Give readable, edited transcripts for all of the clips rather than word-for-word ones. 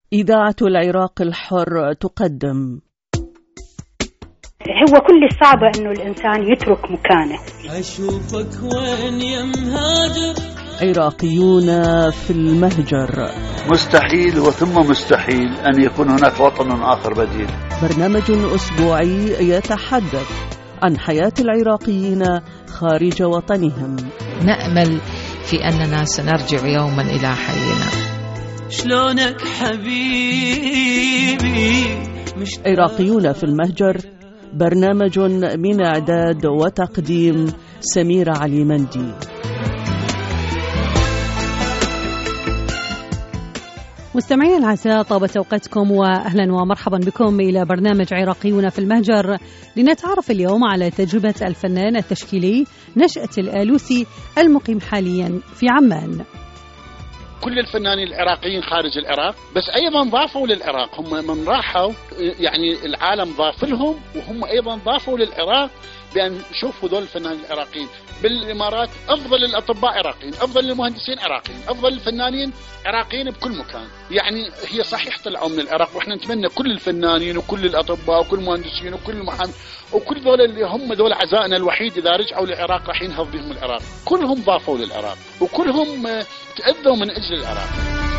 إذاعة العراق الحر تقدم. هو كل صعبة إنه الإنسان يترك مكانه. أشوفك وين يا مهاجر. عراقيون في المهجر. مستحيل وثم مستحيل أن يكون هناك وطن آخر بديل. برنامج أسبوعي يتحدث عن حياة العراقيين خارج وطنهم. نأمل في أننا سنرجع يوما إلى حينا. شلونك حبيبي. عراقيون في المهجر، برنامج من إعداد وتقديم سميرة علي مندي. مستمعين العزاء، طابت أوقاتكم وأهلا ومرحبا بكم إلى برنامج عراقيون في المهجر، لنتعرف اليوم على تجربة الفنان التشكيلي نشأة الآلوسي المقيم حاليا في عمان. كل الفنانين العراقيين خارج العراق بس أيضا ضافوا للعراق، هم من راحوا يعني العالم ضاف لهم، وهم أيضا ضافوا للعراق بأن شوفوا ذول الفنانين العراقيين بالإمارات أفضل الأطباء عراقيين، أفضل المهندسين عراقيين، أفضل الفنانين عراقيين بكل مكان. يعني هي صحيح طلعوا من العراق، وإحنا نتمنى كل الفنانين وكل الأطباء وكل المهندسين وكل المحامين وكل ذول اللي هم ذول عزائنا الوحيد إذا رجعوا للعراق راح ينهض بهم العراق، كلهم ضافوا للعراق وكلهم تأذوا من أجل العراق.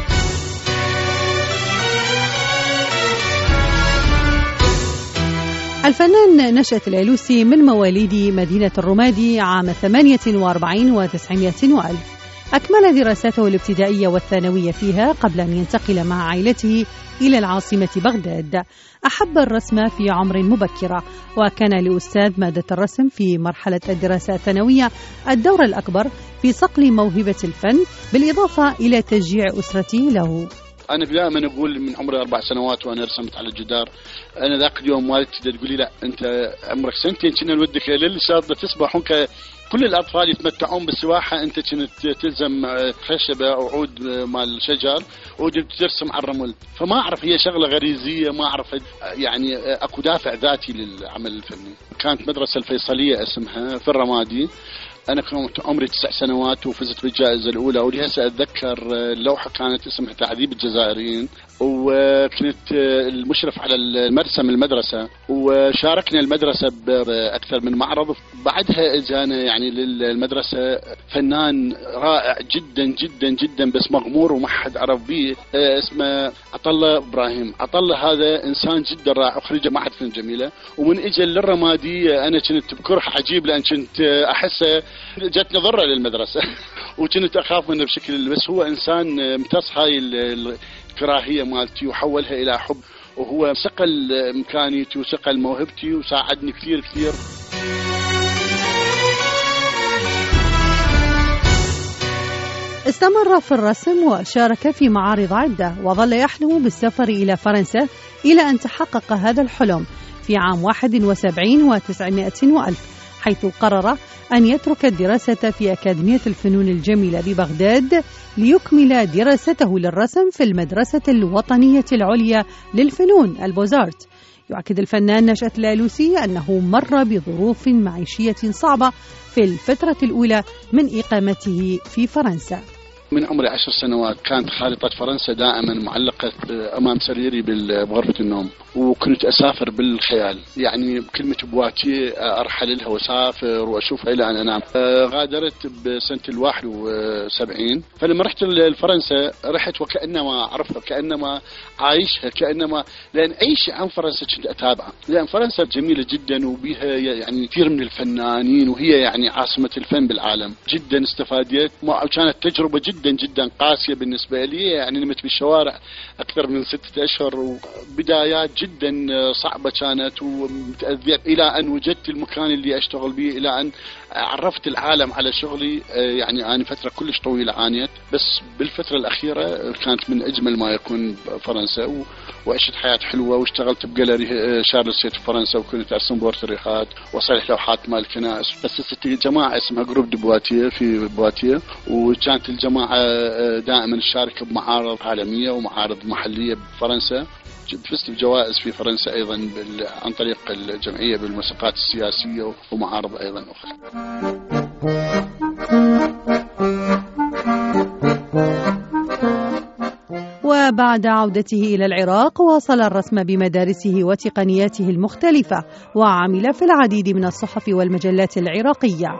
الفنان نشأة الآلوسي من مواليد مدينة الرمادي عام 48 و900 وألف. أكمل دراساته الابتدائية والثانوية فيها قبل أن ينتقل مع عائلته إلى العاصمة بغداد. أحب الرسم في عمر مبكرة، وكان لأستاذ مادة الرسم في مرحلة الدراسة الثانوية الدور الأكبر في صقل موهبة الفن، بالإضافة إلى تشجيع أسرته له. أنا دائما أقول من عمري 4 سنوات وأنا رسمت على الجدار. أنا ذاك اليوم والدتي تقول لي لا أنت عمرك سنتين كنا نودك للشاطئ تسبح، كل الأطفال يتمتعون بالسباحة، أنت كنت تلزم خشبة أو عود مال شجر وترسم على الرمل. فما أعرف، هي شغلة غريزية، ما أعرف يعني أكو دافع ذاتي للعمل الفني. كانت مدرسة الفيصلية اسمها في الرمادي. أنا كنت عمري 9 سنوات وفزت بالجائزة الأولى، ولهسه أتذكر اللوحة كانت اسمها تعذيب الجزائريين، وكنت المشرف على المرسم المدرسة، وشاركنا المدرسة بأكثر من معرض. بعدها اجانا يعني للمدرسة فنان رائع جدا جدا جدا بس مغمور وما حد عرف به، اسمه عطلة إبراهيم. عطلة هذا إنسان جدا رائع، أخرج معهد فنون جميلة، ومن إجا للرمادي أنا كنت بكره عجيب لأن كنت أحسه جتني ضرة للمدرسة وكنت أخاف منه بشكل، بس هو إنسان امتص هاي الكراهية مالتي وحولها إلى حب، وهو سقل إمكانيتي وسقل موهبتي وساعدني كثير كثير. استمر في الرسم وشارك في معارض عدة، وظل يحلم بالسفر إلى فرنسا إلى أن تحقق هذا الحلم في عام 71 و900 وألف، حيث قرر أن يترك الدراسة في أكاديمية الفنون الجميلة ببغداد ليكمل دراسته للرسم في المدرسة الوطنية العليا للفنون البوزارت. يؤكد الفنان نشأة الآلوسي أنه مر بظروف معيشية صعبة في الفترة الأولى من إقامته في فرنسا. من عمري 10 سنوات كانت خارطة فرنسا دائما معلقة أمام سريري بغرفة النوم، وكنت أسافر بالخيال، يعني كلمة بواتي أرحل لها وأسافر وأشوفها إلى أن أنام. غادرت بسنة 71، فلما رحت لفرنسا رحت وكأنما أعرفها، كأنما عايشها، كأنما، لأن أي شيء عن فرنسا كنت أتابعه، لأن فرنسا جميلة جدا وبها يعني كثير من الفنانين، وهي يعني عاصمة الفن بالعالم. جدا استفادت، وكانت تجربة جدا جدا قاسية بالنسبة لي، يعني نمت بالشوارع أكثر من 6 أشهر، وبدايات جدا صعبة كانت ومتأذية، إلى أن وجدت المكان اللي أشتغل به، إلى أن عرفت العالم على شغلي. يعني أنا فترة كلش طويلة عانيت، بس بالفترة الأخيرة كانت من أجمل ما يكون فرنسا، وعشت حياة حلوة، واشتغلت بجاليري شارل سيت في فرنسا، وكنت أرسم بورتريخات وصلح لوحات مال كنائس. أسست جماعة اسمها جروب دي بواتيه في بواتيه، وكانت الجماعة دائما تشارك بمعارض عالمية ومعارض محلية بفرنسا. فزت بجوائز في فرنسا أيضا عن طريق الجمعية بالمسابقات السياسية ومعارض أيضا أخرى. وبعد عودته إلى العراق واصل الرسم بمدارسه وتقنياته المختلفة، وعمل في العديد من الصحف والمجلات العراقية.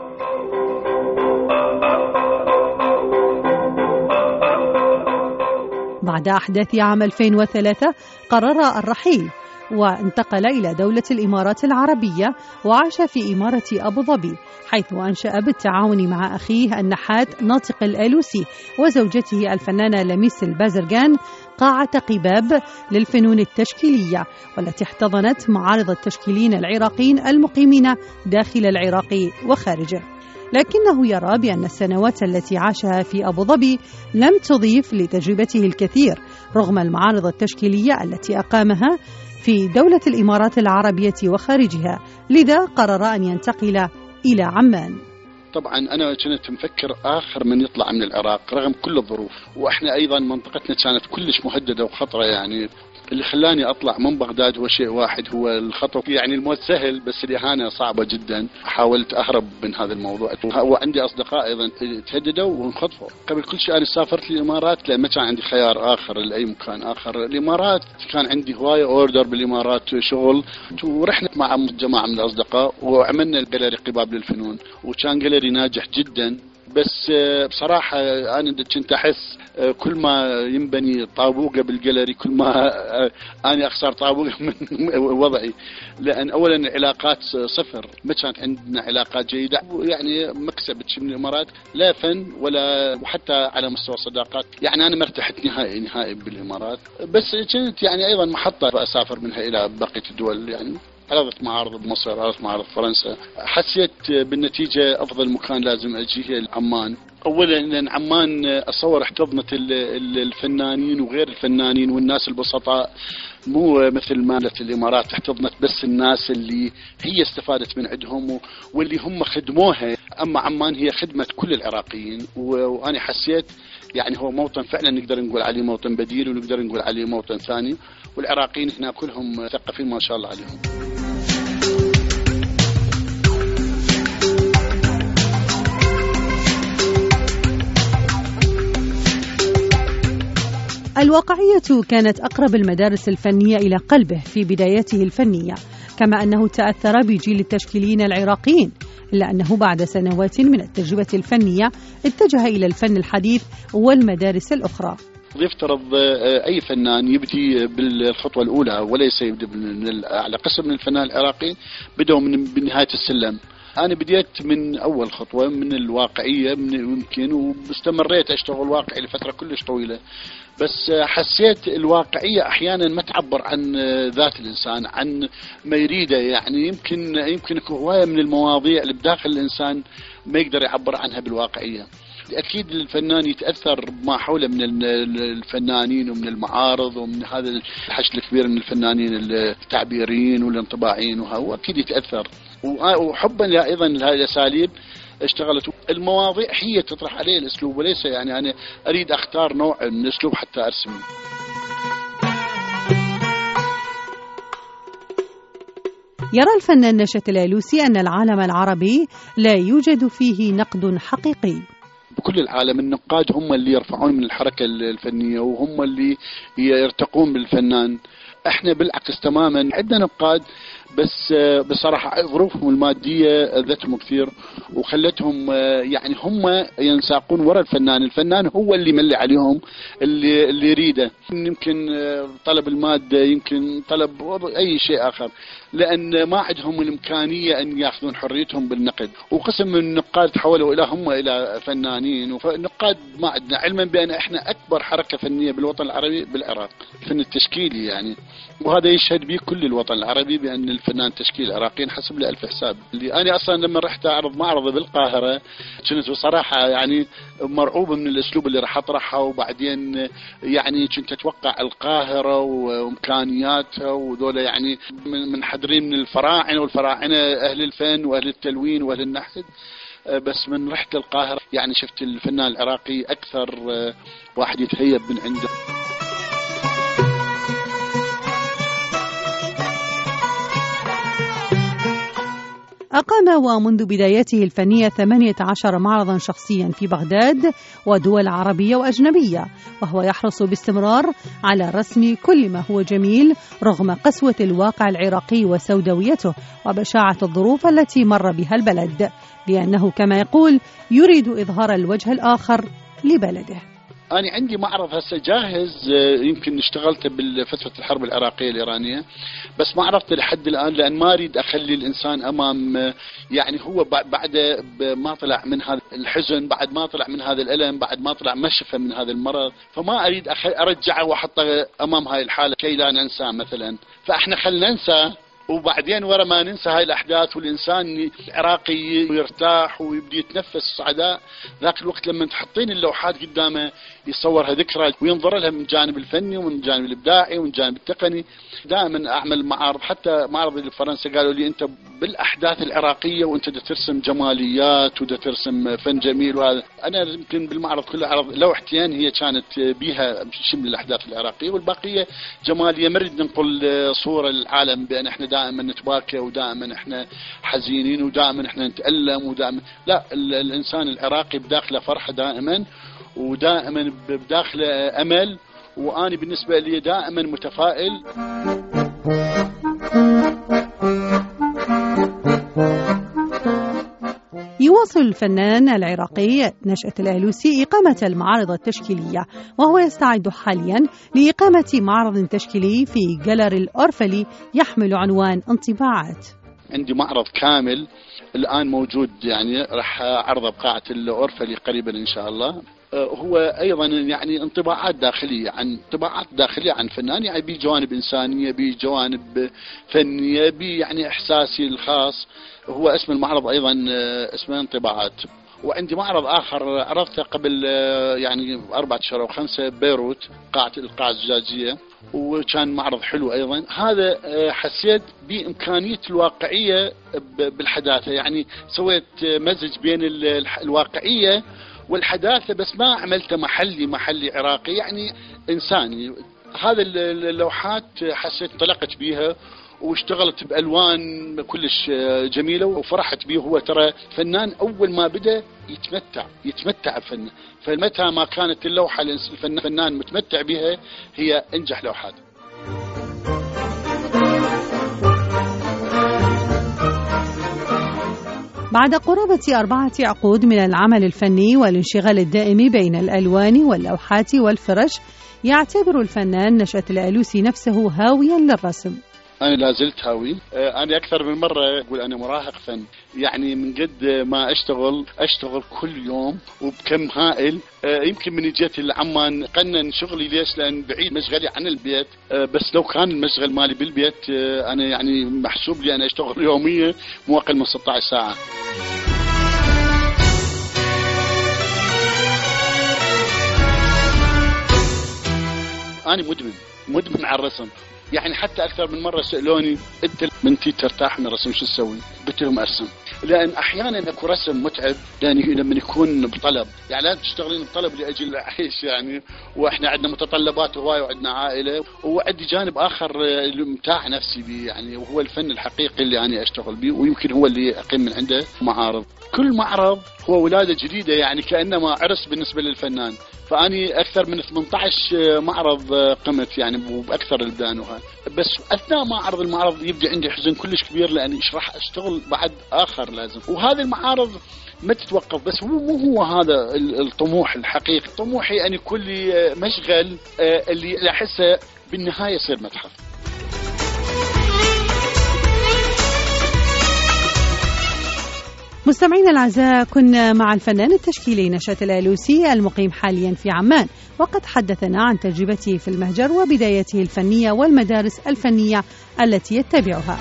بعد أحداث عام 2003 قرر الرحيل وانتقل إلى دولة الإمارات العربية، وعاش في إمارة أبو ظبي، حيث أنشأ بالتعاون مع أخيه النحات ناطق الآلوسي وزوجته الفنانة لميس البازرغان قاعة قباب للفنون التشكيلية، والتي احتضنت معارض التشكيليين العراقيين المقيمين داخل العراق وخارجه. لكنه يرى بأن السنوات التي عاشها في أبو ظبي لم تضيف لتجربته الكثير رغم المعارض التشكيلية التي أقامها في دولة الإمارات العربية وخارجها، لذا قرر أن ينتقل إلى عمان. طبعا أنا كنت مفكر آخر من يطلع من العراق رغم كل الظروف، وإحنا أيضا منطقتنا كانت كلش مهددة وخطرة. يعني اللي خلاني أطلع من بغداد هو شيء واحد، هو الخطر. يعني الموت سهل بس الإهانة صعبة جدا. حاولت أهرب من هذا الموضوع، وعندي أصدقاء أيضا تهددوا وانخطفوا. قبل كل شيء أنا سافرت الإمارات لأن ما كان عندي خيار آخر لأي مكان آخر. الإمارات كان عندي هواية أوردر بالإمارات شغل، ورحنا مع جماعة من الأصدقاء وعملنا الجاليري قباب للفنون، وكان جاليري ناجح جدا. بس بصراحة أنا كنت أحس كل ما ينبني طابوقة بالجاليري كل ما أنا أخسر طابوقة من وضعي، لأن أولا العلاقات صفر، ما كانت عندنا علاقات جيدة. يعني ما كسبت من الإمارات لا فن وحتى على مستوى الصداقات. يعني أنا ما ارتحت نهائي بالإمارات، بس كنت يعني أيضا محطة أسافر منها إلى بقية الدول. يعني عرضت معارض بمصر، عرضت معارض فرنسا. حسيت بالنتيجة أفضل مكان لازم أجيه عمان. أولا لأن عمان أصور احتضنت الفنانين وغير الفنانين والناس البسطاء، مو مثل ما الإمارات احتضنت بس الناس اللي هي استفادت من عندهم واللي هم خدموها. أما عمان هي خدمت كل العراقيين، وأنا حسيت يعني هو موطن فعلا نقدر نقول عليه موطن بديل، ونقدر نقول عليه موطن ثاني. والعراقيين هنا كلهم مثقفين ما شاء الله عليهم. الواقعية كانت أقرب المدارس الفنية إلى قلبه في بداياته الفنية، كما أنه تأثر بجيل التشكيليين العراقيين، إلا أنه بعد سنوات من التجربة الفنية اتجه إلى الفن الحديث والمدارس الأخرى. يفترض أي فنان يبدي بالخطوة الأولى وليس يبدأ من أعلى قسم من الفنان العراقي، بدأوا من نهاية السلم. أنا بديت من أول خطوة من الواقعية ممكن، واستمريت أشتغل واقعي لفترة كلش طويلة. بس حسيت الواقعية أحيانا ما تعبر عن ذات الإنسان، عن ما يريده. يعني يمكن هواية من المواضيع اللي بداخل الإنسان ما يقدر يعبر عنها بالواقعية. أكيد الفنان يتأثر بما حوله من الفنانين ومن المعارض ومن هذا الحشد الكبير من الفنانين التعبيريين والانطباعيين، وهو أكيد يتأثر. وحبا أيضا لهذه الأساليب اشتغلت. المواضيع هي تطرح عليه الأسلوب، وليس يعني أنا أريد أختار نوع من الأسلوب حتى أرسم. يرى الفنان نشأت الآلوسي أن العالم العربي لا يوجد فيه نقد حقيقي. بكل العالم النقاد هم اللي يرفعون من الحركة الفنية، وهم اللي يرتقون بالفنان. احنا بالعكس تماما، عندنا نقاد بس بصراحة ظروفهم المادية أذتهم كثير وخلتهم يعني هم ينساقون وراء الفنان. الفنان هو اللي يملي عليهم اللي يريده، يمكن طلب المادة، يمكن طلب أي شيء آخر، لأن ما عندهم الإمكانية أن يأخذون حريتهم بالنقد. وقسم من النقاد تحولوا إلى فنانين والنقاد ما عندنا، علما بأن إحنا أكبر حركة فنية بالوطن العربي بالعراق، الفن التشكيلي يعني. وهذا يشهد به كل الوطن العربي بأن الفنان التشكيلي العراقي حسب له 1000 حساب. اللي أنا أصلا لما رحت أعرض معرض بالقاهرة كنت بصراحة يعني مرعوب من الأسلوب اللي راح أطرحه، وبعدين يعني كنت أتوقع القاهرة وإمكانياتها وذولا يعني منحدرين من الفراعنة، والفراعنة أهل الفن وأهل التلوين وأهل النحت. بس من رحت القاهرة يعني شفت الفنان العراقي أكثر واحد يتهيب من عنده. أقام ومنذ بدايته الفنية 18 معرضا شخصيا في بغداد ودول عربية وأجنبية، وهو يحرص باستمرار على رسم كل ما هو جميل رغم قسوة الواقع العراقي وسوداويته وبشاعة الظروف التي مر بها البلد، لأنه كما يقول يريد إظهار الوجه الآخر لبلده. أنا عندي معرض هسه جاهز، يمكن اشتغلته بفترة الحرب العراقية الإيرانية، بس ما عرفت لحد الآن لأن ما أريد أخلي الإنسان أمام، يعني هو بعد ما طلع من هذا الحزن، بعد ما طلع من هذا الألم، بعد ما طلع ما شفى من هذا المرض، فما أريد أرجعه وأحطه أمام هاي الحالة كي لا ننسى مثلا. فإحنا خلنا ننسى، وبعدين ورا ما ننسى هاي الأحداث والإنسان العراقي يرتاح ويبدي يتنفس سعداء، ذاك الوقت لما تحطين اللوحات قدامه يصورها ذكرى وينظر لها من الجانب الفني ومن الجانب الإبداعي ومن الجانب التقني. دائما أعمل معارض، حتى معرض الفرنسا قالوا لي أنت بالأحداث العراقية وأنت دا ترسم جماليات ودا ترسم فن جميل. وهذا أنا يمكن بالمعرض كله عرض لوحتين هي كانت بيها شمل الأحداث العراقية، والباقية جمالية. مريد ننقل صورة للعالم بأن إحنا دائما نتباكى ودائما إحنا حزينين ودائما إحنا نتألم ودائما لا، الإنسان العراقي بداخله فرحة دائما ودائما بداخله أمل، وأنا بالنسبة لي دائما متفائل. يواصل الفنان العراقي نشأة الآلوسي إقامة المعارض التشكيلية، وهو يستعد حاليا لإقامة معرض تشكيلي في جاليري الأورفلي يحمل عنوان انطباعات. عندي معرض كامل الآن موجود، يعني راح أعرضه بقاعة الأورفلي قريبا إن شاء الله. هو أيضا يعني انطباعات داخلية عن فنان، يعني بجوانب إنسانية، بجوانب فنية، يعني إحساسي الخاص. هو اسم المعرض أيضا اسمه انطباعات. وعندي معرض آخر عرضته قبل يعني 4 أشهر أو 5 ببيروت، القاعة الزجاجية، وكان معرض حلو أيضا. هذا حسيت بإمكانية الواقعية بالحداثة، يعني سويت مزج بين الواقعية والحداثة، بس ما عملته محلي عراقي، يعني إنساني. هذا اللوحات حسيت انطلقت بيها واشتغلت بألوان كلش جميلة وفرحت بيه. هو ترى فنان أول ما بدأ يتمتع بفنه، فمتى ما كانت اللوحة الفنان متمتع بها هي أنجح لوحات. بعد قرابة 4 عقود من العمل الفني والانشغال الدائم بين الألوان واللوحات والفرش، يعتبر الفنان نشأة الآلوسي نفسه هاويا للرسم. أنا لازلت هاوي. أنا أكثر من مرة أقول أنا مراهق فن، يعني من قد ما أشتغل كل يوم وبكم هائل. يمكن من جيت لعمان قنن شغلي. ليش؟ لأن بعيد مشغلي عن البيت، بس لو كان المشغل مالي بالبيت أنا يعني محسوب لي أنا أشتغل يوميا مو أقل من 16 ساعة. أنا مدمن على الرسم، يعني حتى أكثر من مرة سألوني أنت بنتي ترتاح من الرسم شو تسوي؟ قلت لهم أرسم، لأن أحيانا أكو رسم متعب، لأن لما يكون بطلب، يعني لازم تشتغلين بطلب لأجل العيش يعني، وإحنا عندنا متطلبات هواية وعندنا عائلة، وعندي جانب آخر المتاع نفسي بيه يعني، وهو الفن الحقيقي اللي أنا أشتغل بيه، ويمكن هو اللي أقيم من عنده معارض. كل معرض هو ولادة جديدة، يعني كأنما عرس بالنسبة للفنان. فأني أكثر من 18 معرض قمت يعني وبأكثر البلدان، بس أثناء ما أعرض المعرض يبدأ عندي حزن كلش كبير، لأني إيش راح أشتغل بعد آخر لازم. وهذه المعارض ما تتوقف، بس هو هذا الطموح الحقيقي. طموحي أن يكون لي مشغل اللي أحسه بالنهاية يصير متحف. مستمعينا الأعزاء، كنا مع الفنان التشكيلي نشأة الآلوسي المقيم حاليا في عمان، وقد حدثنا عن تجربته في المهجر وبدايته الفنية والمدارس الفنية التي يتبعها.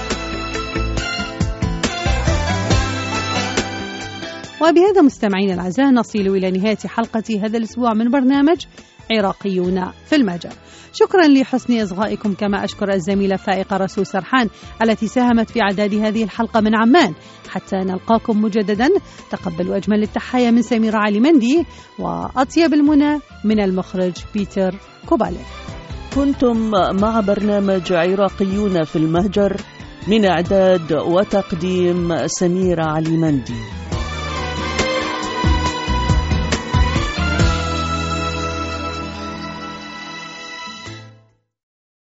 وبهذا مستمعينا الأعزاء نصل إلى نهاية حلقة هذا الأسبوع من برنامج عراقيون في المهجر. شكرا لحسن إصغائكم، كما أشكر الزميلة فائقة رسول سرحان التي ساهمت في إعداد هذه الحلقة من عمان. حتى نلقاكم مجددا، تقبلوا أجمل التحايا من سميرة علي مندي وأطيب المنى من المخرج بيتر كوباليف. كنتم مع برنامج عراقيون في المهجر من إعداد وتقديم سميرة علي مندي.